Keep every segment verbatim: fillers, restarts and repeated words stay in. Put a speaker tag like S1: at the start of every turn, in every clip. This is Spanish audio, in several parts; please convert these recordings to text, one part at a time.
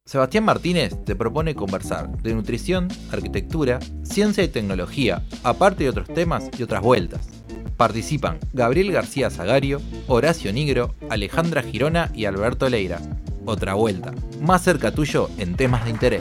S1: Sebastián Martínez te propone conversar de nutrición, arquitectura, ciencia y tecnología, aparte de otros temas y otras vueltas. Participan Gabriel García Zagario, Horacio Nigro, Alejandra Girona y Alberto Leira. Otra vuelta, más cerca tuyo en temas de interés.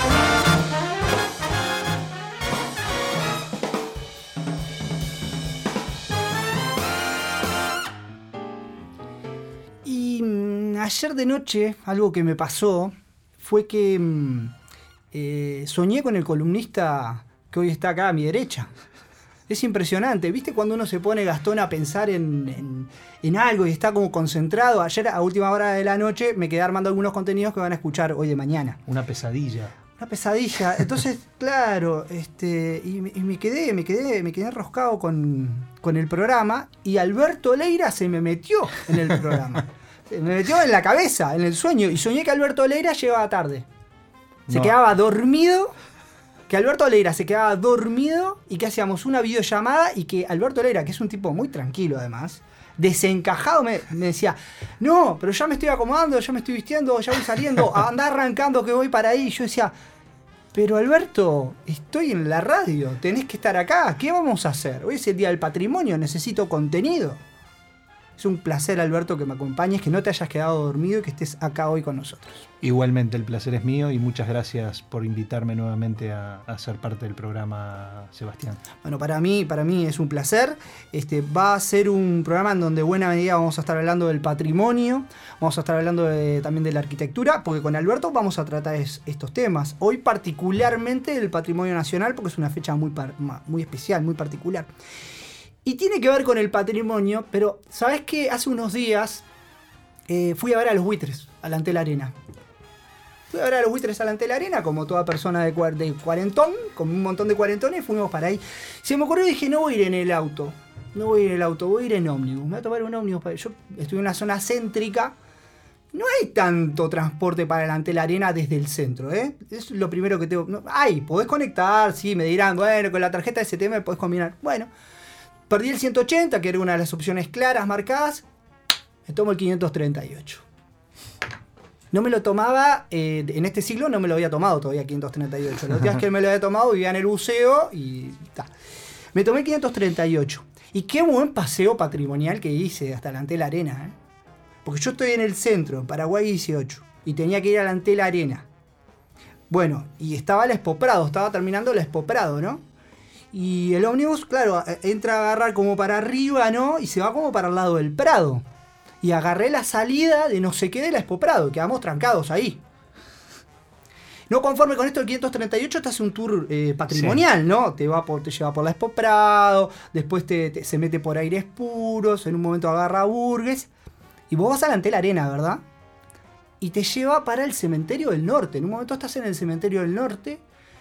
S2: Y mmm, ayer de noche, algo que me pasó fue que mmm, eh, soñé con el columnista que hoy está acá a mi derecha. Es impresionante, ¿viste? Cuando uno se pone, Gastón, a pensar en, en, en algo y está como concentrado. Ayer, a última hora de la noche, me quedé armando algunos contenidos que van a escuchar hoy de mañana.
S3: Una pesadilla.
S2: Una pesadilla. Entonces, claro, este, y, y me quedé, me quedé, me quedé enroscado con, con el programa y Alberto Leira se me metió en el programa. Se me metió en la cabeza, en el sueño. Y soñé que Alberto Leira llegaba tarde. Se
S3: No.
S2: quedaba dormido. Que Alberto Leira se quedaba dormido y que hacíamos una videollamada y que Alberto Leira, que es un tipo muy tranquilo además, desencajado, me, me decía, no, pero ya me estoy acomodando, ya me estoy vistiendo, ya voy saliendo, anda arrancando que voy para ahí. Y yo decía, pero Alberto, estoy en la radio, tenés que estar acá, ¿qué vamos a hacer? Hoy es el Día del Patrimonio, necesito contenido. Es un placer, Alberto, que me acompañes, que no te hayas quedado dormido y que estés acá hoy con nosotros.
S3: Igualmente, el placer es mío y muchas gracias por invitarme nuevamente a, a ser parte del programa, Sebastián.
S2: Bueno, para mí, para mí es un placer. Este, va a ser un programa en donde, buena medida, vamos a estar hablando del patrimonio, vamos a estar hablando de, también de la arquitectura, porque con Alberto vamos a tratar es, estos temas. Hoy particularmente del patrimonio nacional, porque es una fecha muy, par, muy especial, muy particular. Y tiene que ver con el patrimonio, pero ¿sabés qué? Hace unos días eh, fui a ver a los buitres, a la Antel Arena. Fui a ver a los buitres a la Antel Arena, como toda persona de, de cuarentón, con un montón de cuarentones, fuimos para ahí. Se me ocurrió y dije, no voy a ir en el auto, no voy a ir en el auto, voy a ir en ómnibus. Me voy a tomar un ómnibus. Para... Yo estoy en una zona céntrica, no hay tanto transporte para la Antel Arena desde el centro, ¿eh? Es lo primero que tengo. No, hay, podés conectar, sí, me dirán, bueno, con la tarjeta de S T M podés combinar. Bueno. Perdí el ciento ochenta, que era una de las opciones claras marcadas. Me tomo el quinientos treinta y ocho. No me lo tomaba, eh, en este siglo no me lo había tomado todavía quinientos treinta y ocho. Los días que me lo había tomado vivía en el buceo y ta. Me tomé el quinientos treinta y ocho. Y qué buen paseo patrimonial que hice hasta la Antel Arena, ¿eh? Porque yo estoy en el centro, en Paraguay dieciocho, y tenía que ir a la Antel Arena. Bueno, y estaba la Expo Prado, estaba terminando la Expo Prado, ¿no? Y el ómnibus, claro, entra a agarrar como para arriba, ¿no? Y se va como para el lado del Prado. Y agarré la salida de no sé qué de la Expo Prado. Quedamos trancados ahí. No conforme con esto, el quinientos treinta y ocho te hace un tour eh, patrimonial, sí. ¿No? Te, va por, te lleva por la Expo Prado, después te, te, se mete por Aires Puros, en un momento agarra a Burgues. Y vos vas a la Antel Arena, ¿verdad? Y te lleva para el Cementerio del Norte. En un momento estás en el Cementerio del Norte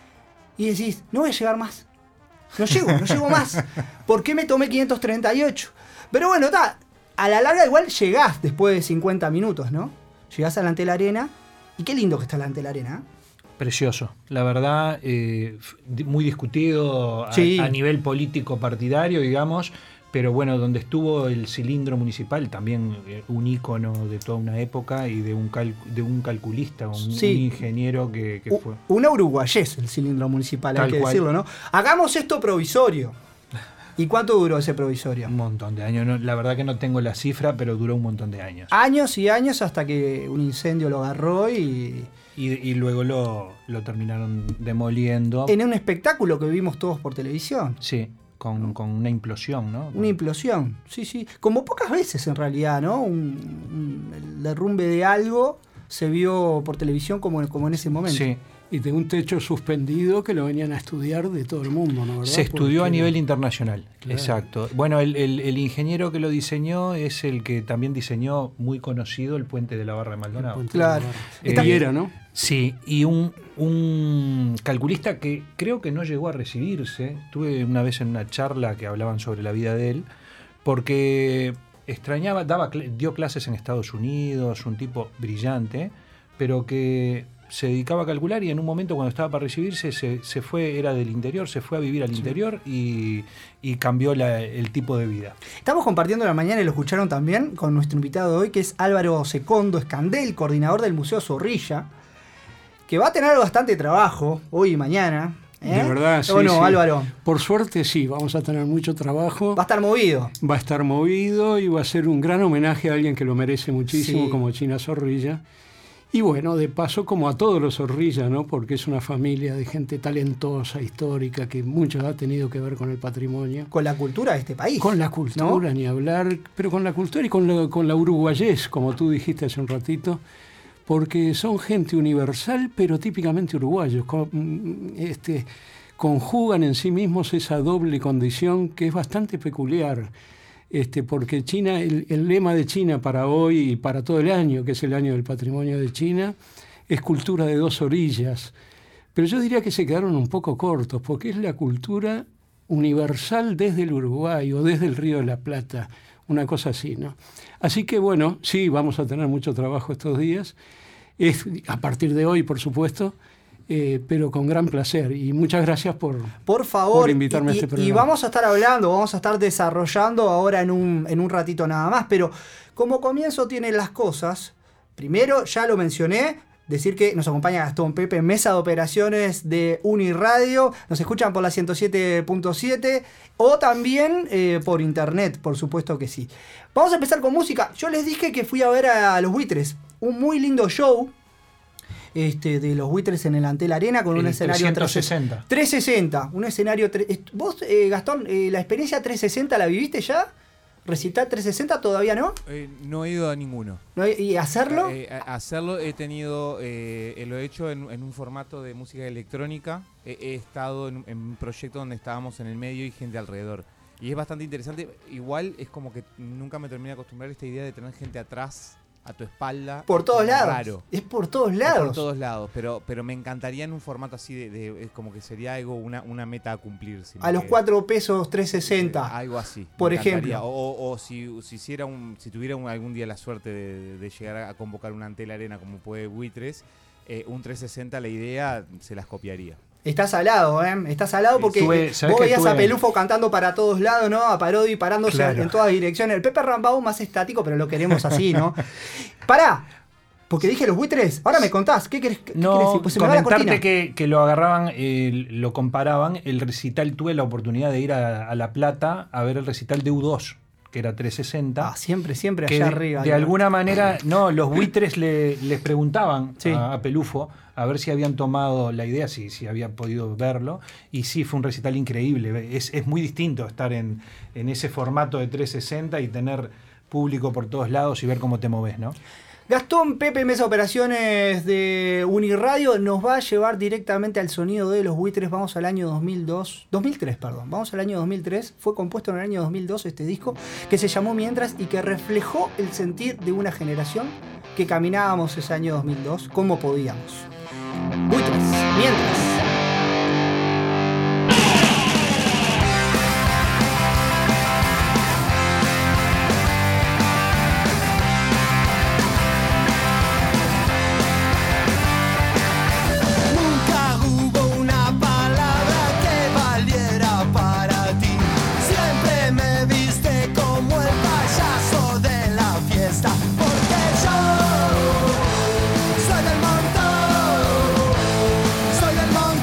S2: y decís, no voy a llegar más. No llego, no llego más. ¿Por qué me tomé quinientos treinta y ocho? Pero bueno, ta, a la larga igual llegás después de cincuenta minutos, ¿no? Llegás a la Antel Arena. Y qué lindo que está la Antel Arena, ¿eh?
S3: Precioso. La verdad, eh, muy discutido a,
S2: sí.
S3: a nivel político partidario, digamos. Pero bueno, donde estuvo el cilindro municipal, también eh, un ícono de toda una época y de un, cal, de un calculista, un,
S2: sí.
S3: un ingeniero que, que
S2: U,
S3: fue...
S2: Una uruguayés el cilindro municipal,
S3: Tal
S2: hay que
S3: cual.
S2: decirlo, ¿no? Hagamos esto provisorio. ¿Y cuánto duró ese provisorio?
S3: Un montón de años. No, la verdad que no tengo la cifra, pero duró un montón de años.
S2: Años y años hasta que un incendio lo agarró y...
S3: Y, y luego lo, lo terminaron demoliendo.
S2: En un espectáculo que vimos todos por televisión.
S3: Sí. Con, con una implosión, ¿no?
S2: Una implosión, sí, sí. Como pocas veces en realidad, ¿no? Un, un, el derrumbe de algo se vio por televisión como, como en ese momento.
S3: Sí.
S4: Y de un techo suspendido que lo venían a estudiar de todo el mundo, ¿no? ¿Verdad?
S3: Se estudió
S4: Porque...
S3: a nivel internacional,
S4: claro.
S3: Exacto. Bueno, el, el, el ingeniero que lo diseñó es el que también diseñó, muy conocido, el puente de la Barra de Maldonado.
S2: Claro.
S3: Eh,
S4: y era, ¿no?
S3: Sí, y un, un calculista que creo que no llegó a recibirse. Tuve una vez en una charla que hablaban sobre la vida de él, porque extrañaba, daba, dio clases en Estados Unidos, un tipo brillante, pero que se dedicaba a calcular y en un momento cuando estaba para recibirse se, se fue, era del interior, se fue a vivir al sí. interior y, y cambió la, el tipo de vida.
S2: Estamos compartiendo la mañana y lo escucharon también con nuestro invitado de hoy, que es Álvaro Secondo Escandel, coordinador del Museo Zorrilla. que va a tener bastante trabajo hoy y mañana. ¿Eh?
S4: De verdad, sí.
S2: ¿O no,
S4: sí.
S2: Álvaro?
S4: Por suerte, sí, vamos a tener mucho trabajo.
S2: Va a estar movido.
S4: Va a estar movido y va a ser un gran homenaje a alguien que lo merece muchísimo,
S2: Sí.
S4: como China Zorrilla. Y bueno, de paso, como a todos los Zorrilla, ¿no? Porque es una familia de gente talentosa, histórica, que mucho ha tenido que ver con el patrimonio.
S2: Con la cultura de este país.
S4: Con la cultura,
S2: ¿no?
S4: ni hablar, pero con la cultura y con la, con la uruguayés, como tú dijiste hace un ratito, porque son gente universal, pero típicamente uruguayos. Con, este, conjugan en sí mismos esa doble condición que es bastante peculiar. Este, porque China, el, el lema de China para hoy y para todo el año, que es el año del patrimonio de China, es cultura de dos orillas. Pero yo diría que se quedaron un poco cortos, porque es la cultura universal desde el Uruguay o desde el Río de la Plata, una cosa así, ¿no? Así que bueno, sí, vamos a tener mucho trabajo estos días, es, a partir de hoy, por supuesto, Eh, pero con gran placer y muchas gracias por,
S2: por favor,
S4: por invitarme
S2: y,
S4: a este
S2: y,
S4: programa.
S2: y vamos a estar hablando, vamos a estar desarrollando ahora en un, en un ratito nada más, pero como comienzo tienen las cosas, primero ya lo mencioné, decir que nos acompaña Gastón Pepe, mesa de operaciones de Uniradio, nos escuchan por la ciento siete punto siete o también eh, por internet, por supuesto que sí. Vamos a empezar con música. Yo les dije que fui a ver a Los Buitres, un muy lindo show. Este, de Los Buitres en el Antel Arena con
S3: El
S2: un escenario
S3: trescientos sesenta.
S2: trescientos sesenta, un escenario tre- vos eh, Gastón, eh, la experiencia trescientos sesenta la viviste ya, recital trescientos sesenta todavía no,
S5: Eh, no he ido a ninguno.
S2: ¿No? Y hacerlo
S5: Eh, a- hacerlo he tenido, eh, lo he hecho en, en un formato de música electrónica. He, he estado en, en un proyecto donde estábamos en el medio y gente alrededor. Y es bastante interesante. Igual es como que nunca me terminé de acostumbrar a esta idea de tener gente atrás, a tu espalda.
S2: por todos
S5: como
S2: lados,
S5: raro.
S2: es por todos
S5: Es
S2: lados.
S5: por todos lados, pero, pero me encantaría en un formato así de, de- es como que sería algo, una, una meta a cumplir. si
S2: A
S5: me
S2: los
S5: queda.
S2: cuatro pesos trescientos
S5: Eh,
S2: sesenta.
S5: algo así.
S2: por
S5: me
S2: ejemplo.
S5: encantaría. O, o- o si, si hiciera un, si tuviera un- algún día la suerte de, de llegar a convocar una Antel Arena como puede Buitres, eh, un trescientos sesenta la idea se las copiaría.
S2: Estás al lado, ¿eh? Estás al lado porque
S3: Estuve-
S2: vos
S3: ¿sabés que
S2: veías a
S3: estuve-
S2: Pelufo cantando para todos lados, ¿no? A Parodi parándose
S3: Claro.
S2: en todas direcciones. El Pepe Rambau más estático, pero lo queremos así, ¿no? Pará, porque dije Los Buitres. Ahora me contás, ¿qué querés, qué querés
S3: No,
S2: decir? Pues se me va la
S3: comentarte
S2: cortina.
S3: que, que lo agarraban, eh, lo comparaban, el recital, tuve la oportunidad de ir a, a La Plata a ver el recital de U dos, que era trescientos sesenta.
S2: Ah, siempre, siempre
S3: que
S2: allá
S3: de,
S2: arriba.
S3: de
S2: ¿no?
S3: alguna manera, no, los buitres le, les preguntaban
S2: Sí.
S3: a, a Pelufo a ver si habían tomado la idea, si, si habían podido verlo, y sí, fue un recital increíble. Es, es muy distinto estar en, en ese formato de trescientos sesenta y tener público por todos lados y ver cómo te moves, ¿no?
S2: Gastón Pepe, mesa de operaciones de Uniradio, nos va a llevar directamente al sonido de Los Buitres. Vamos al año dos mil dos, dos mil tres, perdón. Vamos al año dos mil tres. Fue compuesto en el año dos mil dos este disco que se llamó Mientras y que reflejó el sentir de una generación que caminábamos ese año dos mil dos como podíamos. Buitres, Mientras.
S6: Nunca hubo una palabra que valiera para ti. Siempre me viste como el payaso de la fiesta. Porque yo soy del montón, soy del montón.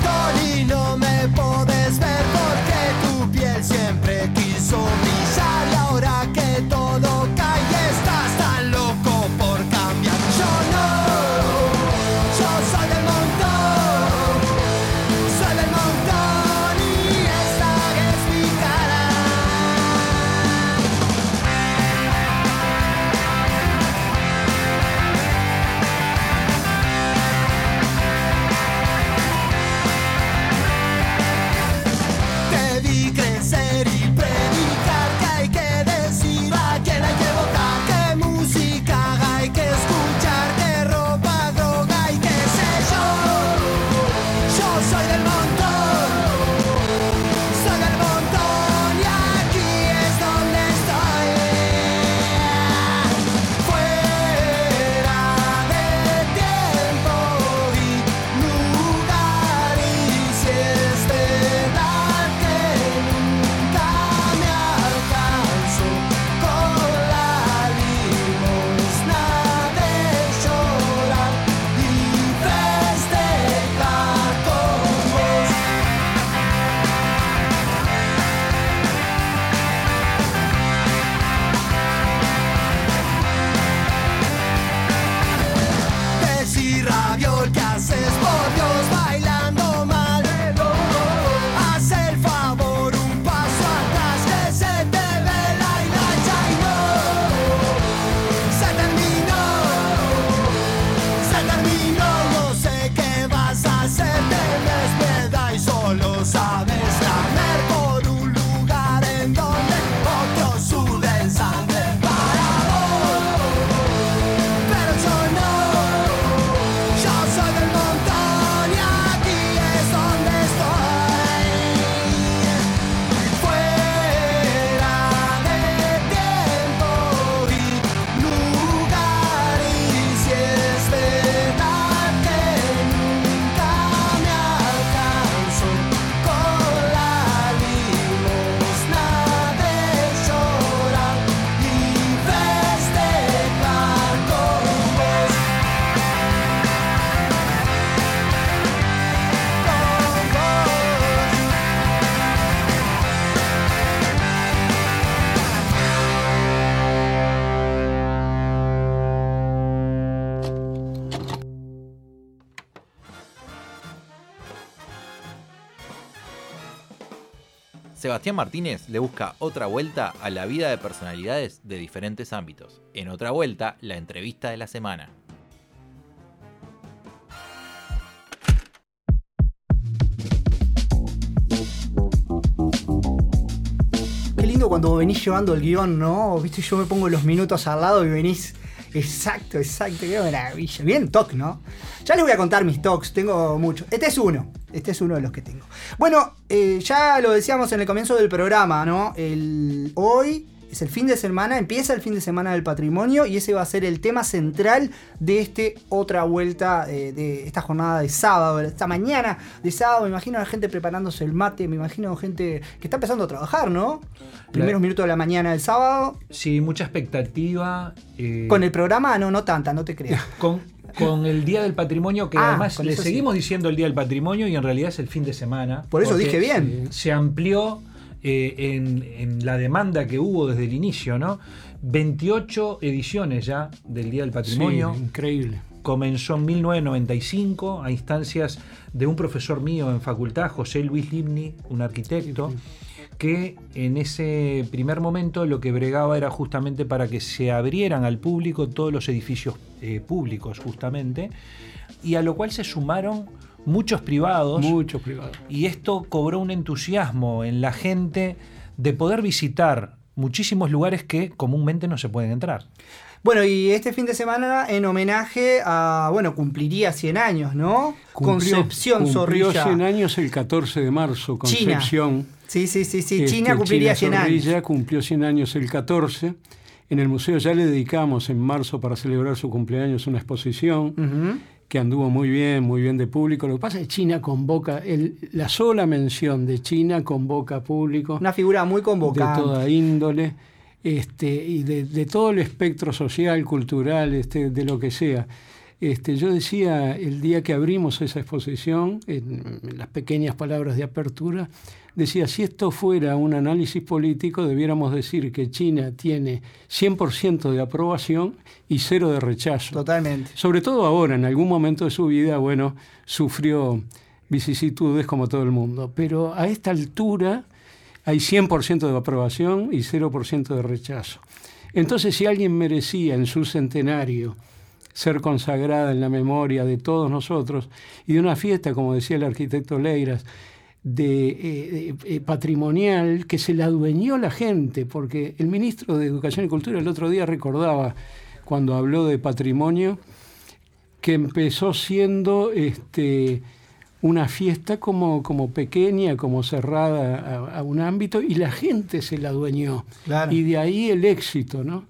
S1: Sebastián Martínez le busca otra vuelta a la vida de personalidades de diferentes ámbitos. En Otra Vuelta, la entrevista de la semana.
S2: Qué lindo cuando venís llevando el guión, ¿no? Viste, yo me pongo los minutos al lado y venís... Exacto, exacto, qué maravilla. Bien talk, ¿no? Ya les voy a contar mis talks, tengo muchos. Este es uno, este es uno de los que tengo. Bueno, eh, ya lo decíamos en el comienzo del programa, ¿no? El, hoy es el fin de semana, empieza el fin de semana del patrimonio y ese va a ser el tema central de este Otra Vuelta, eh, de esta jornada de sábado, de esta mañana de sábado. Me imagino a la gente preparándose el mate, me imagino a gente que está empezando a trabajar, ¿no? Primeros
S3: La...
S2: minutos de la mañana del sábado.
S3: Sí, mucha expectativa. Eh...
S2: Con el programa, no, no tanta, no te creas.
S3: Con, con el Día del Patrimonio, que
S2: ah,
S3: además le seguimos
S2: sí.
S3: diciendo el Día del Patrimonio y en realidad es el fin de semana.
S2: Por eso dije bien.
S3: Se amplió eh, en, en la demanda que hubo desde el inicio, ¿no? veintiocho ediciones ya del Día del Patrimonio.
S4: Sí, increíble.
S3: Comenzó en mil novecientos noventa y cinco a instancias de un profesor mío en facultad, José Luis Libni, un arquitecto, que en ese primer momento lo que bregaba era justamente para que se abrieran al público todos los edificios eh, públicos, justamente, y a lo cual se sumaron muchos privados.
S4: Muchos privados.
S3: Y esto cobró un entusiasmo en la gente de poder visitar muchísimos lugares que comúnmente no se pueden entrar.
S2: Bueno, y este fin de semana en homenaje a, bueno, cumpliría cien años, ¿no?
S4: Cumplió,
S2: Concepción
S4: cumplió
S2: Zorrilla.
S4: cien años el catorce de marzo, Concepción.
S2: China. Sí, sí, sí, sí.
S4: Este,
S2: China cumpliría
S4: China
S2: cien
S4: Zorrilla
S2: años.
S4: Cumplió cien años el catorce. En el museo ya le dedicamos en marzo para celebrar su cumpleaños una exposición
S2: Uh-huh.
S4: que anduvo muy bien, muy bien de público. Lo que pasa es que China convoca, el, la sola mención de China convoca público.
S2: Una figura muy convocante.
S4: De toda índole. Este, y de, de todo el espectro social, cultural, este, de lo que sea. Este, yo decía el día que abrimos esa exposición, en, en las pequeñas palabras de apertura, decía, si esto fuera un análisis político, debiéramos decir que China tiene cien por ciento de aprobación y cero de rechazo.
S2: Totalmente.
S4: Sobre todo ahora, en algún momento de su vida, bueno, sufrió vicisitudes como todo el mundo. Pero a esta altura hay cien por ciento de aprobación y cero por ciento de rechazo. Entonces, si alguien merecía en su centenario ser consagrada en la memoria de todos nosotros y de una fiesta, como decía el arquitecto Leiras, de, eh, de, eh, patrimonial, que se la adueñó la gente, porque el ministro de Educación y Cultura el otro día recordaba, cuando habló de patrimonio, que empezó siendo... este una fiesta como, como pequeña, como cerrada a, a un ámbito, y la gente se la adueñó.
S2: Claro.
S4: Y de ahí el éxito, ¿no?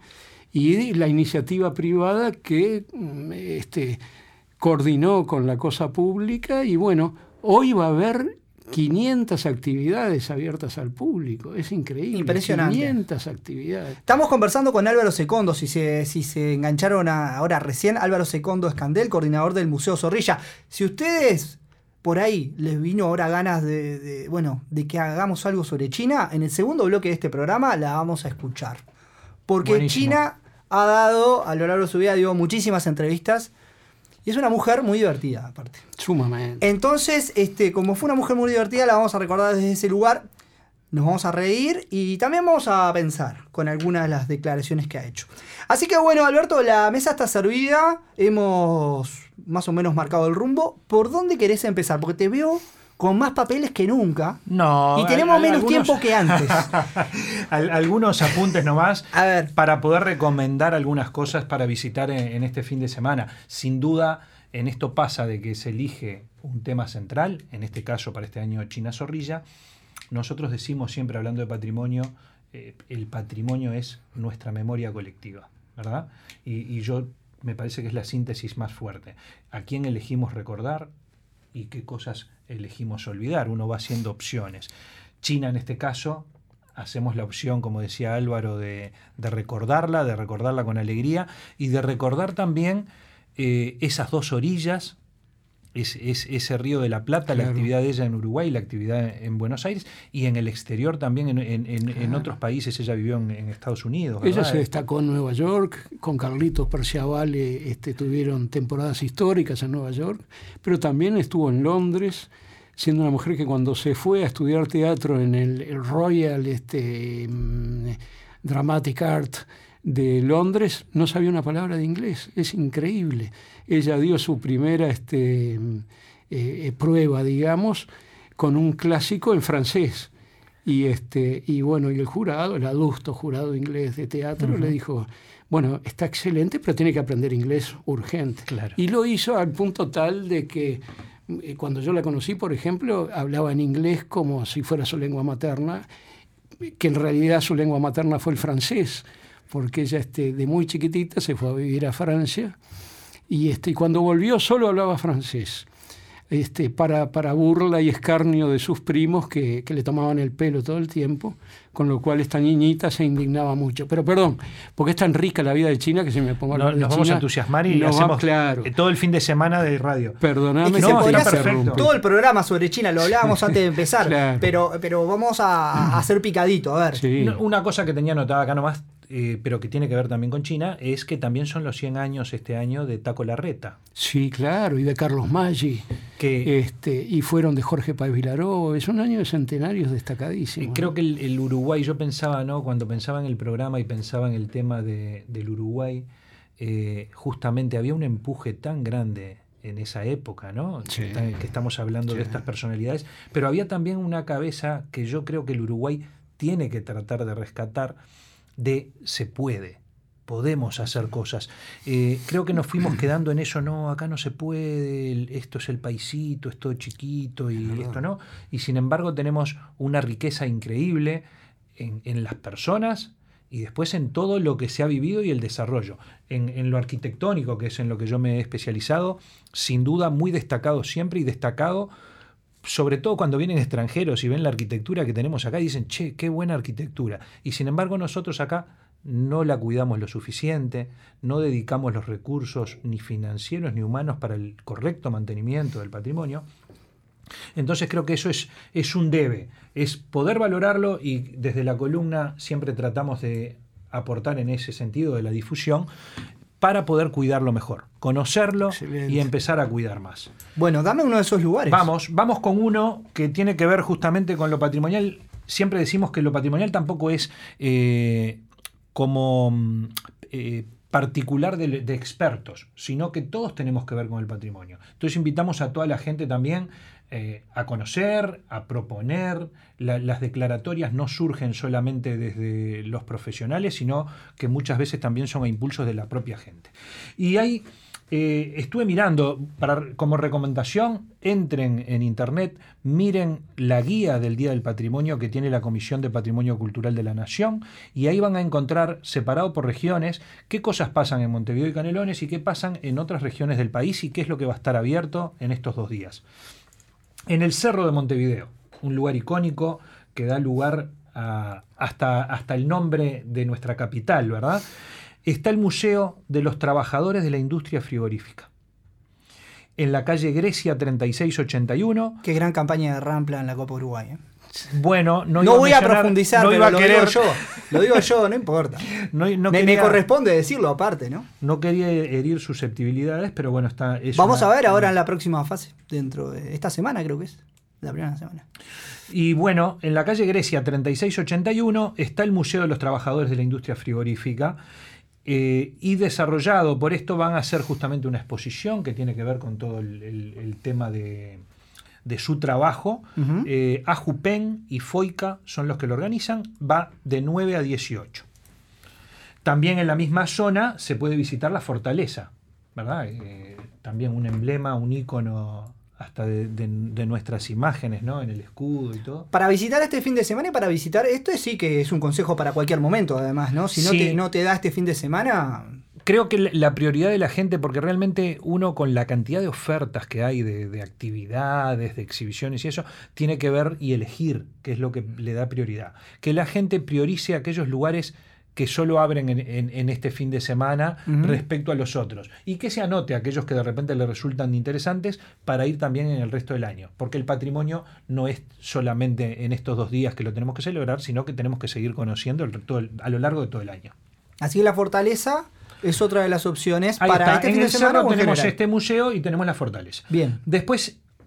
S4: Y la iniciativa privada que este, coordinó con la cosa pública, y bueno, hoy va a haber quinientas actividades abiertas al público. Es increíble.
S2: Impresionante.
S4: quinientas actividades.
S2: Estamos conversando con Álvaro Secondo, si se, si se engancharon a, ahora recién, Álvaro Secondo Escandel, coordinador del Museo Zorrilla. Si ustedes... por ahí les vino ahora ganas de, de, bueno, de que hagamos algo sobre China, en el segundo bloque de este programa la vamos a escuchar. Porque
S3: Buenísimo.
S2: China ha dado, a lo largo de su vida, dio muchísimas entrevistas y es una mujer muy divertida, aparte.
S4: Sumamente.
S2: Entonces, este, como fue una mujer muy divertida, la vamos a recordar desde ese lugar. Nos vamos a reír y también vamos a pensar con algunas de las declaraciones que ha hecho. Así que bueno, Alberto, la mesa está servida. Hemos más o menos marcado el rumbo. ¿Por dónde querés empezar? Porque te veo con más papeles que nunca.
S3: No.
S2: Y tenemos
S3: al,
S2: menos
S3: algunos,
S2: tiempo que antes.
S3: al, algunos apuntes nomás.
S2: A ver.
S3: Para poder recomendar algunas cosas para visitar en, en este fin de semana. Sin duda, en esto pasa de que se elige un tema central, en este caso para este año China Zorrilla. Nosotros decimos siempre, hablando de patrimonio, eh, el patrimonio es nuestra memoria colectiva, ¿verdad? Y, y yo me parece que es la síntesis más fuerte. ¿A quién elegimos recordar y qué cosas elegimos olvidar? Uno va haciendo opciones. China, en este caso, hacemos la opción, como decía Álvaro, de, de recordarla, de recordarla con alegría y de recordar también eh, esas dos orillas. Es, es, ese Río de la Plata, claro. La actividad de ella en Uruguay, la actividad en Buenos Aires y en el exterior también, en, en, en, claro. en otros países. Ella vivió en, en Estados Unidos, ¿verdad?
S4: Ella se destacó en Nueva York, con Carlitos Perciavale este, tuvieron temporadas históricas en Nueva York, pero también estuvo en Londres, siendo una mujer que cuando se fue a estudiar teatro en el, el Royal este, Dramatic Art de Londres, no sabía una palabra de inglés. Es increíble. Ella dio su primera este, eh, prueba, digamos, con un clásico en francés. Y, este, y bueno, y el jurado, el adusto jurado inglés de teatro, uh-huh. le dijo, bueno, está excelente, pero tiene que aprender inglés urgente.
S3: Claro.
S4: Y lo hizo al punto tal de que eh, cuando yo la conocí, por ejemplo, hablaba en inglés como si fuera su lengua materna, que en realidad su lengua materna fue el francés, porque ella este, de muy chiquitita se fue a vivir a Francia y, este, y cuando volvió solo hablaba francés. Este, para, para burla y escarnio de sus primos que, que le tomaban el pelo todo el tiempo, con lo cual esta niñita se indignaba mucho. Pero perdón, porque es tan rica la vida de China que se me pongo a hablar
S3: no,
S4: de
S3: Nos
S4: China,
S3: vamos a entusiasmar y
S4: nos
S3: hacemos
S4: vamos, claro.
S3: todo el fin de semana de radio.
S4: Perdóname
S2: es que
S4: que
S2: se
S4: te
S2: podría hacer
S4: interrumpa.
S2: todo el programa sobre China, lo hablábamos antes de empezar,
S4: Claro.
S2: pero, pero vamos a, a hacer picadito, a ver.
S4: Sí.
S3: No, una cosa que tenía anotada acá nomás, eh, pero que tiene que ver también con China, es que también son los cien años este año de Taco Larreta.
S4: Sí, claro, y de Carlos Maggi,
S3: Que
S4: este, y fueron de Jorge Páez Vilaró. Es un año de centenarios destacadísimo.
S3: Eh, Creo que el, el Uruguay, yo pensaba, ¿no? Cuando pensaba en el programa y pensaba en el tema de, del Uruguay, eh, justamente había un empuje tan grande en esa época, ¿no?
S4: Sí.
S3: Que, que estamos hablando
S4: Sí.
S3: de estas personalidades, pero había también una cabeza que yo creo que el Uruguay tiene que tratar de rescatar de se puede. Podemos hacer cosas. Eh, creo que nos fuimos quedando en eso, no, acá no se puede, el, esto es el paisito, esto es chiquito y esto no. Y sin embargo tenemos una riqueza increíble en, en las personas y después en todo lo que se ha vivido y el desarrollo. En, en lo arquitectónico, que es en lo que yo me he especializado, sin duda muy destacado siempre y destacado sobre todo cuando vienen extranjeros y ven la arquitectura que tenemos acá y dicen, che, qué buena arquitectura. Y sin embargo nosotros acá no la cuidamos lo suficiente, no dedicamos los recursos ni financieros ni humanos para el correcto mantenimiento del patrimonio. Entonces creo que eso es, es un debe, es poder valorarlo y desde la columna siempre tratamos de aportar en ese sentido de la difusión para poder cuidarlo mejor, conocerlo
S4: Excelente.
S3: Y empezar a cuidar más.
S2: Bueno, dame uno de esos lugares.
S3: Vamos, vamos con uno que tiene que ver justamente con lo patrimonial. Siempre decimos que lo patrimonial tampoco es eh, como eh, particular de, de expertos, sino que todos tenemos que ver con el patrimonio. Entonces invitamos a toda la gente también eh, a conocer, a proponer. La, las declaratorias no surgen solamente desde los profesionales, sino que muchas veces también son a impulsos de la propia gente. Y hay... Eh, estuve mirando, para, como recomendación, entren en internet, miren la guía del Día del Patrimonio que tiene la Comisión de Patrimonio Cultural de la Nación y ahí van a encontrar, separado por regiones, qué cosas pasan en Montevideo y Canelones y qué pasan en otras regiones del país y qué es lo que va a estar abierto en estos dos días. En el Cerro de Montevideo, un lugar icónico que da lugar a, hasta, hasta el nombre de nuestra capital, ¿verdad? Está el Museo de los Trabajadores de la Industria Frigorífica. En la calle Grecia treinta y seis ochenta y uno.
S2: Qué gran campaña de Rampla en la Copa Uruguay. ¿eh?
S3: Bueno, no,
S2: no
S3: iba
S2: voy
S3: a,
S2: a profundizar,
S3: no
S2: pero
S3: iba a
S2: lo
S3: querer,
S2: digo yo. Lo digo yo, no importa.
S3: No, no
S2: me,
S3: quería,
S2: me corresponde decirlo aparte, ¿no?
S3: No quería herir susceptibilidades, pero bueno, está. Es
S2: Vamos
S3: una,
S2: a ver ahora en la próxima fase, dentro de esta semana creo que es. La primera semana.
S3: Y bueno, en la calle Grecia treinta y seis ochenta y uno está el Museo de los Trabajadores de la Industria Frigorífica. Eh, y desarrollado por esto van a hacer justamente una exposición que tiene que ver con todo el, el, el tema de, de su trabajo. Uh-huh. eh, AJUPEN y FOICA son los que lo organizan, va de nueve a dieciocho. También en la misma zona se puede visitar la fortaleza, ¿verdad? Eh, también un emblema, un ícono hasta de, de, de nuestras imágenes, ¿no? En el escudo y todo.
S2: Para visitar este fin de semana y para visitar, esto sí que es un consejo para cualquier momento, además, ¿no? Si no,
S3: sí.
S2: te, no te da este fin de semana...
S3: Creo que la prioridad de la gente, porque realmente uno con la cantidad de ofertas que hay de, de actividades, de exhibiciones y eso, tiene que ver y elegir qué es lo que le da prioridad. Que la gente priorice aquellos lugares que solo abren en, en, en este fin de semana uh-huh. respecto a los otros. Y que se anote a aquellos que de repente le resultan interesantes para ir también en el resto del año. Porque el patrimonio no es solamente en estos dos días que lo tenemos que celebrar, sino que tenemos que seguir conociendo el, todo el, a lo largo de todo el año.
S2: Así que la fortaleza es otra de las opciones
S3: Ahí
S2: para
S3: está.
S2: este
S3: en
S2: fin
S3: el
S2: de semana.
S3: Cerro
S2: o en
S3: tenemos
S2: general.
S3: este museo y tenemos la fortaleza.
S2: Bien.
S3: Después,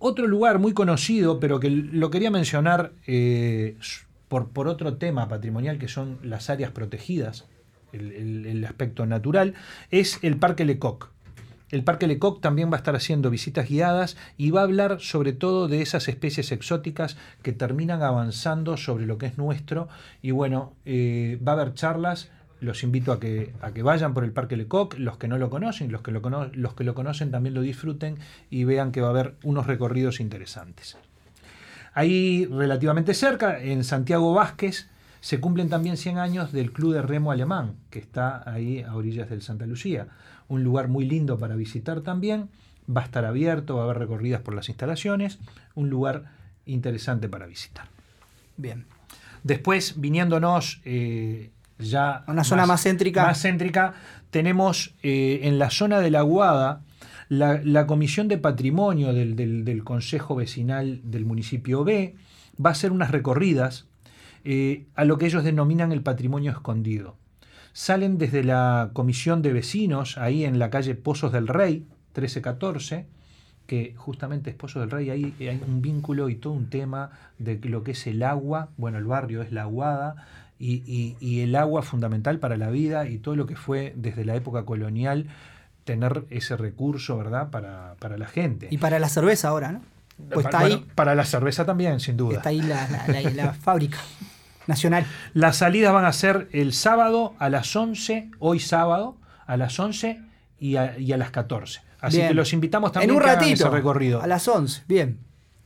S3: otro lugar muy conocido, pero que lo quería mencionar eh, por, por otro tema patrimonial, que son las áreas protegidas, el, el, el aspecto natural, es el Parque Lecoq. El Parque Lecoq también va a estar haciendo visitas guiadas y va a hablar sobre todo de esas especies exóticas que terminan avanzando sobre lo que es nuestro. Y bueno, eh, va a haber charlas. Los invito a que, a que vayan por el Parque Lecoq, los que no lo conocen, los que lo, cono- los que lo conocen también lo disfruten y vean que va a haber unos recorridos interesantes. Ahí relativamente cerca, en Santiago Vázquez, se cumplen también cien años del Club de Remo Alemán, que está ahí a orillas del Santa Lucía. Un lugar muy lindo para visitar también, va a estar abierto, va a haber recorridas por las instalaciones, un lugar interesante para visitar.
S2: Bien.
S3: Después, viniéndonos eh, ya...
S2: Una zona más céntrica.
S3: Más céntrica, tenemos eh, en la zona de la Aguada la, la Comisión de Patrimonio del, del, del Consejo Vecinal del municipio B, va a hacer unas recorridas eh, a lo que ellos denominan el patrimonio escondido. Salen desde la Comisión de Vecinos, ahí en la calle Pozos del Rey, trece catorce, que justamente es Pozos del Rey, ahí hay un vínculo y todo un tema de lo que es el agua. Bueno, el barrio es la Aguada, y, y, y el agua fundamental para la vida y todo lo que fue desde la época colonial, tener ese recurso, ¿verdad?, para, para la gente.
S2: Y para la cerveza ahora, ¿no? Pues está
S3: Bueno,
S2: ahí,
S3: para la cerveza también, sin duda.
S2: está ahí la, la, la, la fábrica nacional.
S3: Las salidas van a ser el sábado a las once, hoy sábado, a las once y a, y a las catorce. Así
S2: Bien.
S3: que los invitamos también
S2: en un
S3: que hagan
S2: ratito,
S3: ese recorrido.
S2: a las once, bien.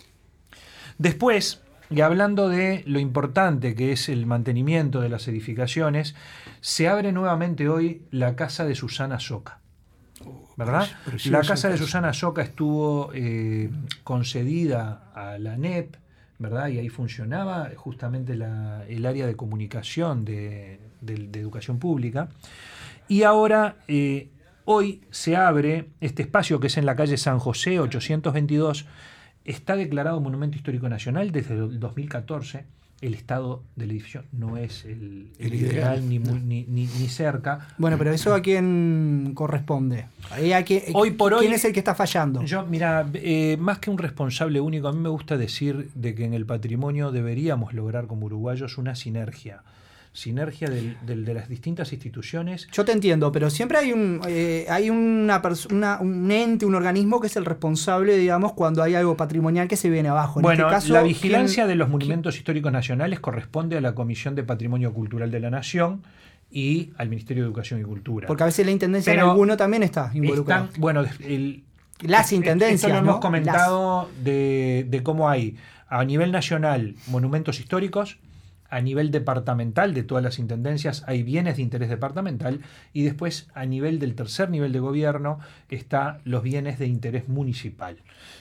S3: Después, y hablando de lo importante que es el mantenimiento de las edificaciones, se abre nuevamente hoy la casa de Susana Soca. ¿Verdad?
S4: Preciosa
S3: La casa de
S4: casa.
S3: Susana Soca estuvo eh, concedida a la N E P, ¿verdad? Y ahí funcionaba justamente la, el área de comunicación de, de, de educación pública. Y ahora, eh, hoy se abre este espacio que es en la calle San José ochocientos veintidós, está declarado Monumento Histórico Nacional desde el dos mil catorce. El estado del edificio no es el, el
S4: El
S3: ideal,
S4: ideal,
S3: ni,
S4: no.
S3: muy- ni, ni, ni cerca.
S2: Bueno, pero eso a quién corresponde. Ahí a quién,
S3: Hoy por
S2: ¿quién
S3: hoy-
S2: es el que está fallando?
S3: Yo, mira, eh, más que un responsable único, a mí me gusta decir de que en el patrimonio deberíamos lograr como uruguayos una sinergia. Sinergia del, del- de las distintas instituciones.
S2: Yo te entiendo, pero siempre hay un eh, hay una, perso- una- un ente, un organismo que es el responsable, digamos, cuando hay algo patrimonial que se viene abajo. En
S3: Bueno,
S2: este caso,
S3: la vigilancia
S2: ¿quién-
S3: de los monumentos históricos nacionales corresponde a la Comisión de Patrimonio Cultural de la Nación y al Ministerio de Educación y Cultura.
S2: Porque a veces la intendencia en
S3: Pero
S2: alguno también está involucrada.
S3: Están, bueno, el,
S2: Las intendencias,
S3: esto lo
S2: ¿no?
S3: hemos comentado de, de cómo hay a nivel nacional monumentos históricos, a nivel departamental de todas las intendencias hay bienes de interés departamental, y después a nivel del tercer nivel de gobierno está los bienes de interés municipal.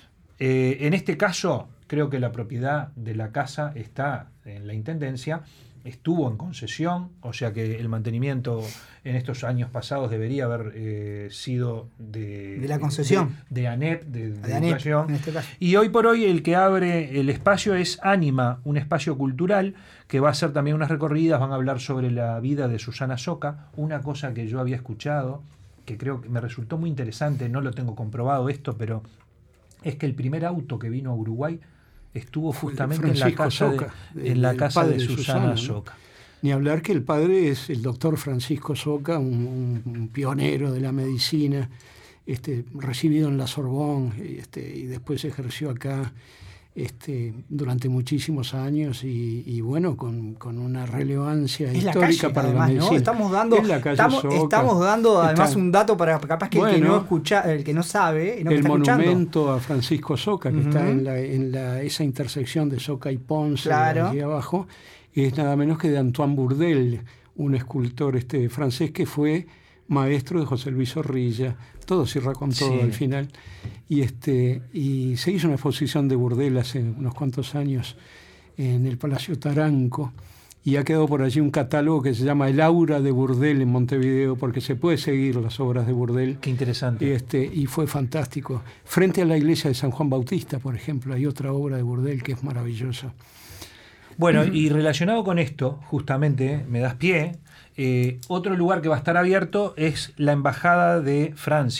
S3: Eh, en este caso, creo que la propiedad de la casa está en la intendencia, estuvo en concesión, o sea que el mantenimiento en estos años pasados debería haber eh, sido de,
S2: De la concesión.
S3: de, de ANEP, de, de
S2: De ANEP,
S3: educación.
S2: en este caso.
S3: Y hoy por hoy el que abre el espacio es Ánima, un espacio cultural que va a hacer también unas recorridas, van a hablar sobre la vida de Susana Soca, una cosa que yo había escuchado, que creo que me resultó muy interesante, no lo tengo comprobado esto, pero es que el primer auto que vino a Uruguay estuvo justamente en la
S4: Francisco
S3: casa de,
S4: Soca,
S3: en la
S4: el
S3: casa
S4: padre
S3: de
S4: de
S3: Susana,
S4: Susana, ¿no?
S3: Soca.
S4: Ni hablar que el padre es el doctor Francisco Soca, un, un pionero de la medicina, este, recibido en la Sorbonne, este, y después ejerció acá este, durante muchísimos años y, y bueno, con, con una relevancia
S2: Es la
S4: histórica
S2: calle,
S4: para
S2: además,
S4: la medicina.
S2: ¿no? Estamos dando,
S4: Es la calle
S2: estamos,
S4: Soca.
S2: estamos dando además
S4: Está
S2: un dato para capaz que el que
S4: Bueno,
S2: no escucha, el que no sabe, y no que
S4: el
S2: está escuchando.
S4: monumento a Francisco Soca, que
S2: Ujú.
S4: está en, la, en la, esa intersección de Soca y Ponce,
S2: Claro.
S4: allí abajo, es nada menos que de Antoine Bourdelle, un escultor este, francés que fue maestro de José Luis Zorrilla. Todo cierra con todo
S3: Sí.
S4: al final. Y, este, y se hizo una exposición de Bourdelle hace unos cuantos años en el Palacio Taranco. Y ha quedado por allí un catálogo que se llama El Aura de Bourdelle en Montevideo, porque se puede seguir las obras de Bourdelle.
S3: Qué interesante.
S4: Y, este, y fue fantástico. Frente a la iglesia de San Juan Bautista, por ejemplo, hay otra obra de Bourdelle que es maravillosa.
S3: Bueno, y relacionado con esto, justamente, me das pie, eh, otro lugar que va a estar abierto es la Embajada de Francia.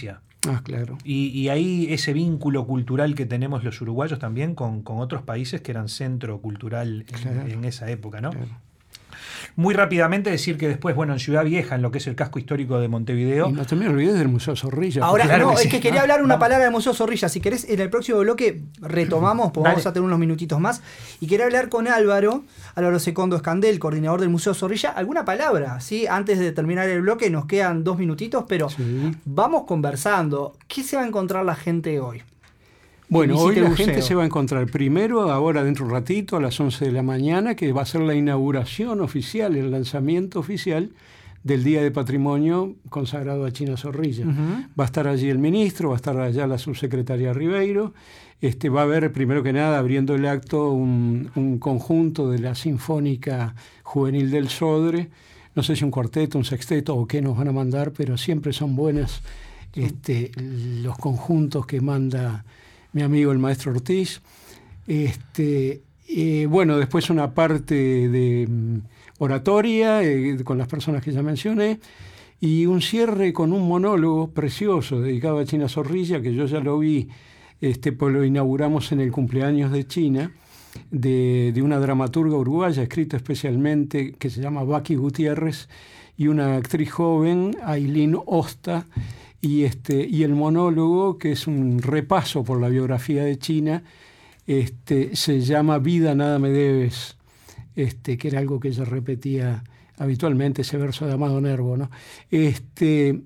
S4: Ah, claro.
S3: Y, y ahí ese vínculo cultural que tenemos los uruguayos también con, con otros países que eran centro cultural en,
S4: Claro.
S3: en esa época, ¿no?
S4: Claro.
S3: Muy rápidamente decir que después, bueno, en Ciudad Vieja, en lo que es el casco histórico de Montevideo,
S4: Y no te me olvides del Museo Zorrilla.
S2: Ahora,
S3: Claro
S2: no,
S3: que
S2: es
S3: sí.
S2: que quería
S3: Ah,
S2: hablar una
S3: vamos.
S2: palabra del Museo Zorrilla. Si querés, en el próximo bloque retomamos, porque
S3: Dale.
S2: vamos a tener unos minutitos más. Y quería hablar con Álvaro, Álvaro Secondo Escandel, coordinador del Museo Zorrilla. ¿Alguna palabra? ¿Sí? Antes de terminar el bloque, nos quedan dos minutitos, pero
S4: Sí.
S2: vamos conversando. ¿Qué se va a encontrar la gente hoy?
S4: Bueno,
S2: visite
S4: hoy
S2: el
S4: la
S2: museo.
S4: gente se va a encontrar primero, ahora dentro de un ratito, a las once de la mañana, que va a ser la inauguración oficial, el lanzamiento oficial del Día de Patrimonio consagrado a China Zorrilla.
S2: Ujú.
S4: Va a estar allí el ministro, va a estar allá la subsecretaria Ribeiro. Este, va a haber, primero que nada, abriendo el acto, un, un conjunto de la Sinfónica Juvenil del Sodre. No sé si un cuarteto, un sexteto o qué nos van a mandar, pero siempre son buenas este, los conjuntos que manda mi amigo el maestro Ortiz. Este, eh, bueno, después una parte de mm, oratoria eh, con las personas que ya mencioné y un cierre con un monólogo precioso dedicado a China Zorrilla, que yo ya lo vi, este, pues lo inauguramos en el cumpleaños de China, de, de una dramaturga uruguaya escrita especialmente, que se llama Baki Gutiérrez, y una actriz joven, Ailín Osta, y, este, y el monólogo, que es un repaso por la biografía de China, este, se llama Vida, nada me debes, este, que era algo que ella repetía habitualmente, ese verso de Amado Nervo, ¿no? Este,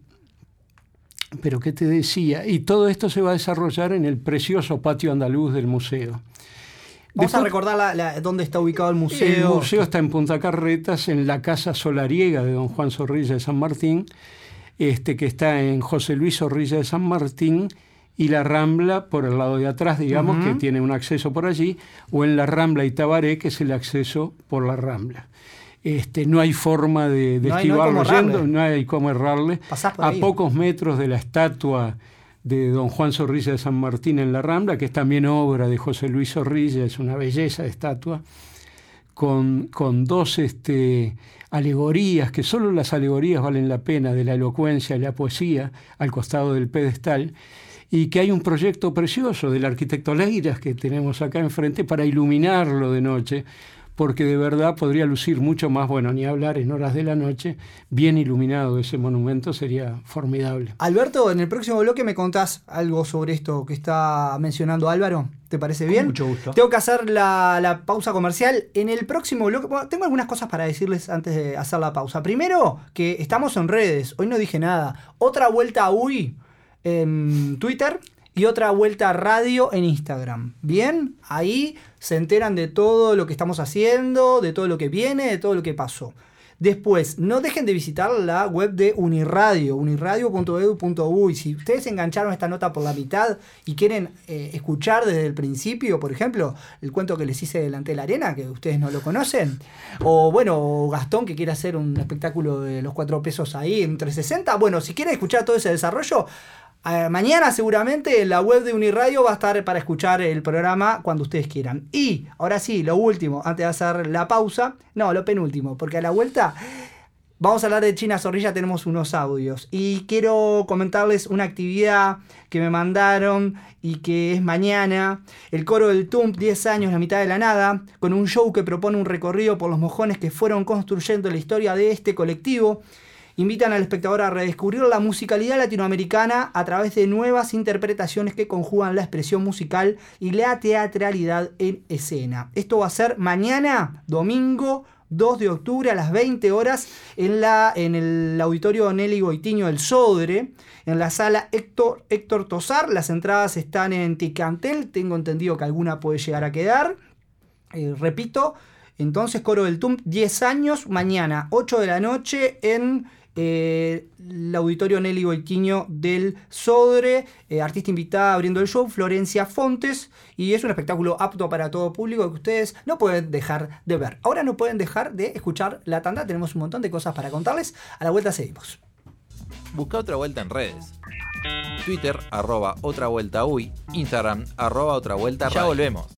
S4: pero ¿qué te decía? Y todo esto se va a desarrollar en el precioso patio andaluz del museo.
S2: Vamos a
S4: Después-
S2: recordar la- la- dónde está ubicado el museo.
S4: el museo está en Punta Carretas, en la Casa Solariega de don Juan Zorrilla de San Martín, este, que está en José Luis Zorrilla de San Martín, y la Rambla por el lado de atrás, digamos,
S2: Ujú.
S4: que tiene un acceso por allí, o en la Rambla Itabaré, que es el acceso por la Rambla. Este, no hay forma de, de
S2: No hay- no hay
S4: esquivarlo
S2: cómo errarle.
S4: yendo, no hay cómo errarle.
S2: Pasás por
S4: A
S2: ahí.
S4: pocos metros de la estatua de don Juan Zorrilla de San Martín en la Rambla, que es también obra de José Luis Zorrilla, es una belleza de estatua, con, con dos este, alegorías, que solo las alegorías valen la pena, de la elocuencia y la poesía, al costado del pedestal, y que hay un proyecto precioso del arquitecto Leiras, que tenemos acá enfrente, para iluminarlo de noche, porque de verdad podría lucir mucho más, bueno, ni hablar en horas de la noche, bien iluminado ese monumento, sería formidable.
S2: Alberto, en el próximo bloque me contás algo sobre esto que está mencionando Álvaro. ¿Te parece bien?
S3: mucho gusto.
S2: Tengo que hacer la, la pausa comercial. En el próximo bloque, bueno, tengo algunas cosas para decirles antes de hacer la pausa. Primero, que estamos en redes. Hoy no dije nada. Otra vuelta a U I en Twitter y otra vuelta a radio en Instagram. Bien, ahí se enteran de todo lo que estamos haciendo, de todo lo que viene, de todo lo que pasó. Después, no dejen de visitar la web de Uniradio, uniradio punto edu punto uy. Si ustedes engancharon esta nota por la mitad y quieren eh, escuchar desde el principio, por ejemplo, el cuento que les hice delante de la arena, que ustedes no lo conocen, o bueno, Gastón, que quiere hacer un espectáculo de los cuatro pesos ahí en trescientos sesenta, bueno, si quieren escuchar todo ese desarrollo, Eh, mañana seguramente en la web de Uniradio va a estar para escuchar el programa cuando ustedes quieran. Y ahora sí, lo último, antes de hacer la pausa, no, lo penúltimo, porque a la vuelta vamos a hablar de China Zorrilla, tenemos unos audios. Y quiero comentarles una actividad que me mandaron y que es mañana. El coro del T U M P, diez años, la mitad de la nada, con un show que propone un recorrido por los mojones que fueron construyendo la historia de este colectivo. Invitan al espectador a redescubrir la musicalidad latinoamericana a través de nuevas interpretaciones que conjugan la expresión musical y la teatralidad en escena. Esto va a ser mañana, domingo dos de octubre a las veinte horas en, la, en el auditorio Nelly Goitiño del Sodre, en la sala Héctor, Héctor Tosar. Las entradas están en Ticantel, tengo entendido que alguna puede llegar a quedar. Eh, repito, entonces Coro del T U M P, diez años, mañana ocho de la noche en Eh, el auditorio Nelly Goitiño del Sodre. Eh, artista invitada abriendo el show, Florencia Fontes, y es un espectáculo apto para todo público que ustedes no pueden dejar de ver. Ahora no pueden dejar de escuchar la tanda, tenemos un montón de cosas para contarles. A la vuelta seguimos.
S1: Busca Otra Vuelta en redes. Twitter, arroba Otra Vuelta Uy. Instagram, arroba Otra Vuelta. Ya volvemos.